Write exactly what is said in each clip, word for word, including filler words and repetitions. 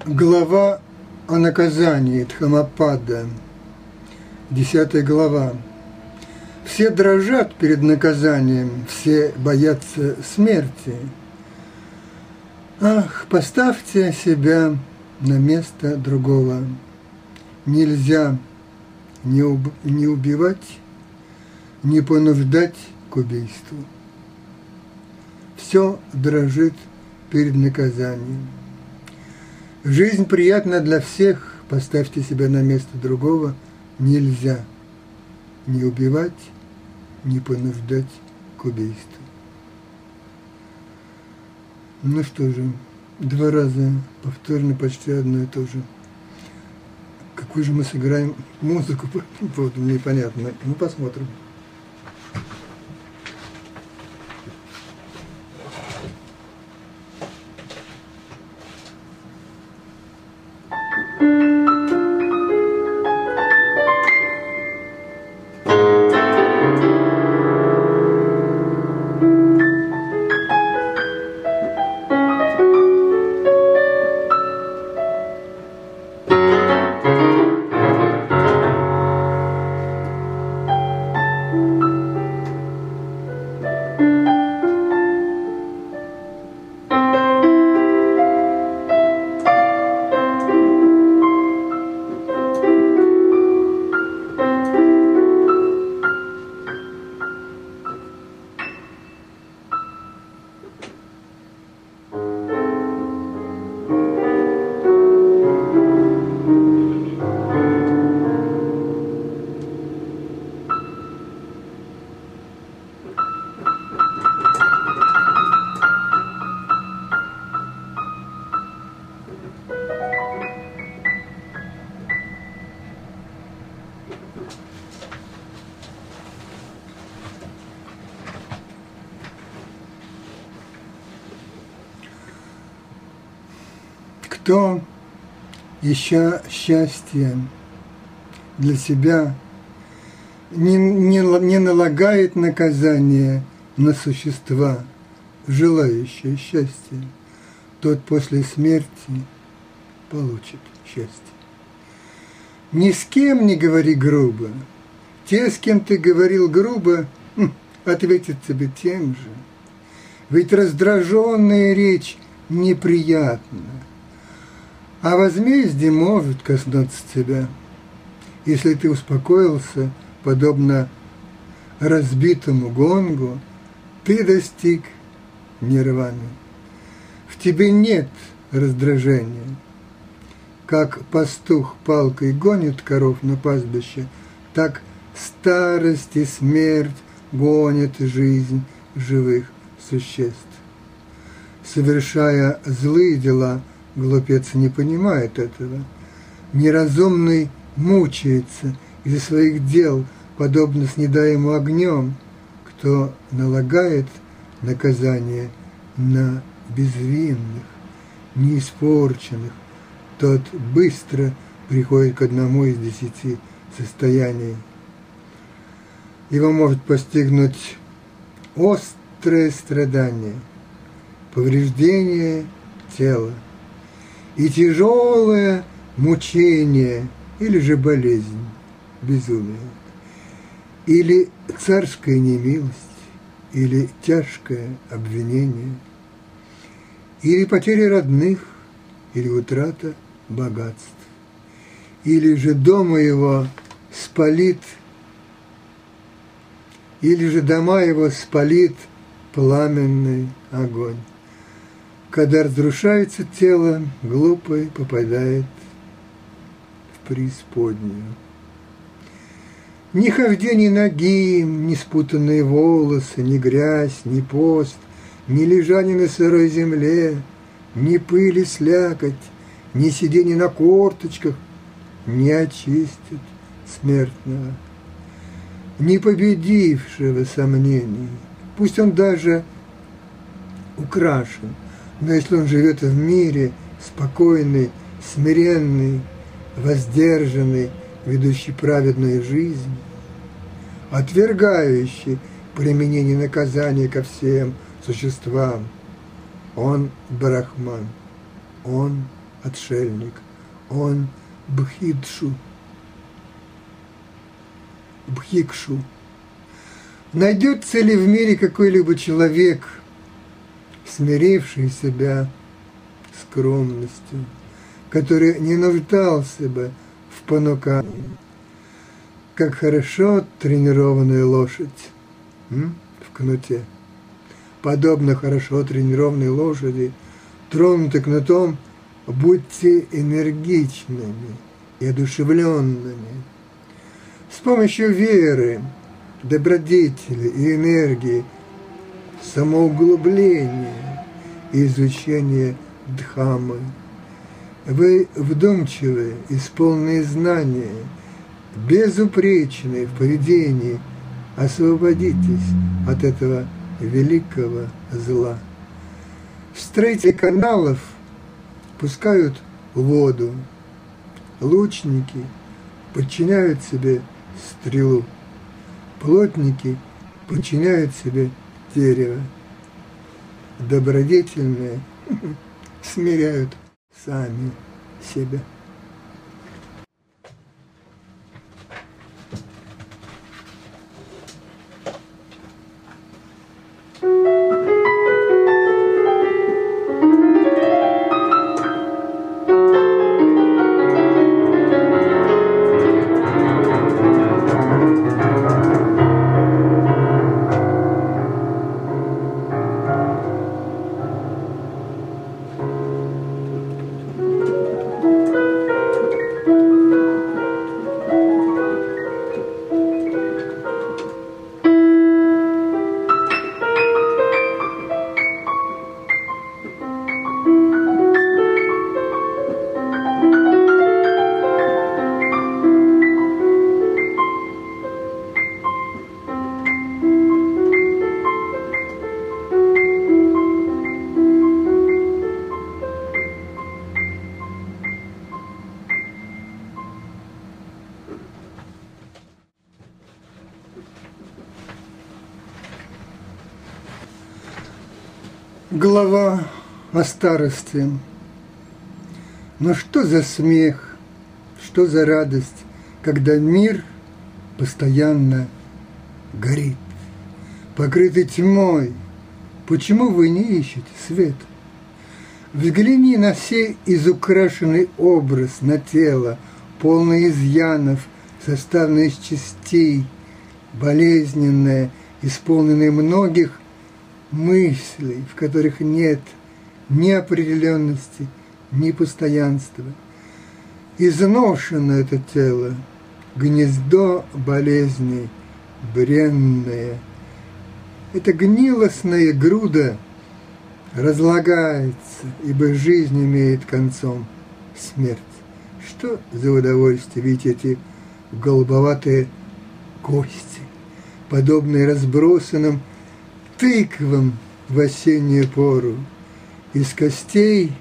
Глава о наказании Дхаммапада, десятая глава. Все дрожат перед наказанием, все боятся смерти. Ах, поставьте себя на место другого. Нельзя не, уб- не убивать, не понуждать к убийству. Все дрожит перед наказанием. Жизнь приятна для всех, поставьте себя на место другого, нельзя не убивать, не понуждать к убийству. Ну что же, два раза повторно почти одно и то же. Какую же мы сыграем музыку по этому поводу, непонятно. Ну, посмотрим. Кто, ища счастье для себя, не, не, не налагает наказание на существа, желающие счастья, тот после смерти получит счастье. Ни с кем не говори грубо. Те, с кем ты говорил грубо, ответят тебе тем же. Ведь раздраженная речь неприятна. А возмездие может коснуться тебя, если ты успокоился, подобно разбитому гонгу, ты достиг нирваны. В тебе нет раздражения. Как пастух палкой гонит коров на пастбище, так старость и смерть гонят жизнь живых существ. Совершая злые дела, глупец не понимает этого. Неразумный мучается из-за своих дел, подобно снедаемому огнем, кто налагает наказание на безвинных, неиспорченных, тот быстро приходит к одному из десяти состояний. Его может постигнуть острое страдание, повреждение тела и тяжелое мучение или же болезнь, безумие, или царская немилость, или тяжкое обвинение, или потеря родных, или утрата богатств, или же дома его спалит, или же дома его спалит пламенный огонь. Когда разрушается тело, глупый попадает в преисподнюю. Ни хождение нагим, ни спутанные волосы, ни грязь, ни пост, ни лежание на сырой земле, ни пыль и слякоть, ни сидение на корточках не очистят смертного, не победившего сомнений. Пусть он даже украшен, но если он живет в мире, спокойный, смиренный, воздержанный, ведущий праведную жизнь, отвергающий применение наказания ко всем существам, он брахман, он отшельник, он бхикшу. Бхикшу. Найдется ли в мире какой-либо человек, смиривший себя скромностью, который не нуждался бы в понукании, как хорошо тренированная лошадь м? в кнуте. Подобно хорошо тренированной лошади, тронутой кнутом, будьте энергичными и одушевленными. С помощью веры, добродетели и энергии, самоуглубления и изучения Дхаммы. Вы вдумчивые, исполненные знания, безупречные в поведении, освободитесь от этого великого зла. Строители каналов пускают воду, лучники подчиняют себе стрелу, плотники подчиняют себе дерево, добродетельные смиряют сами себя. Глава о старости. Но что за смех, что за радость, когда мир постоянно горит, покрытый тьмой. Почему вы не ищете свет? Взгляни на сей изукрашенный образ, на тело, полное изъянов, составленное из частей, болезненное, исполненное многих мыслей, в которых нет ни определенности, ни постоянства. Изношено это тело, гнездо болезней, бренное. Эта гнилостная груда разлагается, ибо жизнь имеет концом смерть. Что за удовольствие видеть эти голубоватые кости, подобные разбросанным тыквам в осеннюю пору. Из костей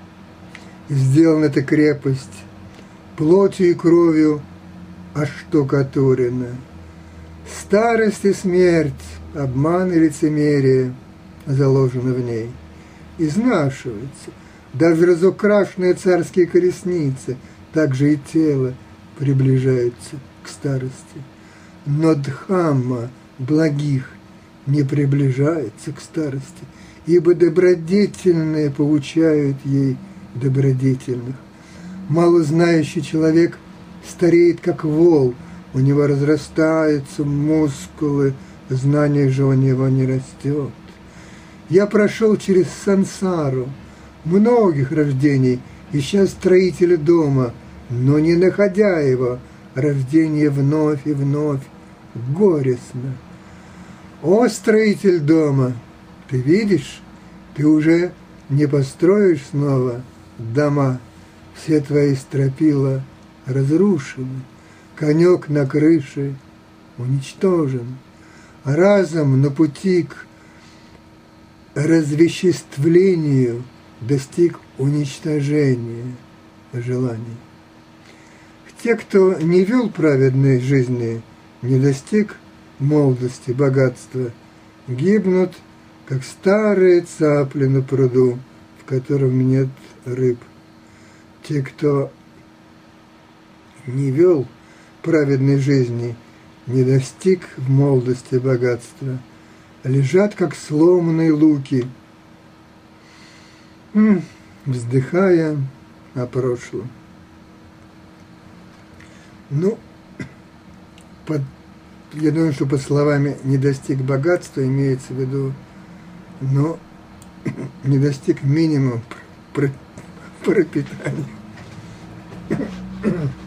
сделана эта крепость, плотью и кровью оштукатурена. Старость и смерть, обман и лицемерие заложены в ней. Изнашивается, даже разукрашенные царские колесницы, также и тело приближается к старости. Но Дхамма благих не приближается к старости, ибо добродетельные поучают ей добродетельных. Малознающий человек стареет, как вол, у него разрастаются мускулы, знание же у него не растет. Я прошел через сансару многих рождений, ища строителя дома, но не находя его, рождение вновь и вновь горестно. О, строитель дома, ты видишь, ты уже не построишь снова дома, все твои стропила разрушены, конек на крыше уничтожен, разом на пути к развеществлению достиг уничтожения желаний. Те, кто не вел праведной жизни, не достиг молодости, богатства, гибнут, как старые цапли на пруду, в котором нет рыб. те, кто не вел праведной жизни, не достиг в молодости богатства, лежат, как сломанные луки, вздыхая о прошлом. Ну, под, я думаю, что под словами «не достиг богатства» имеется в виду, но не достиг минимум пропитания.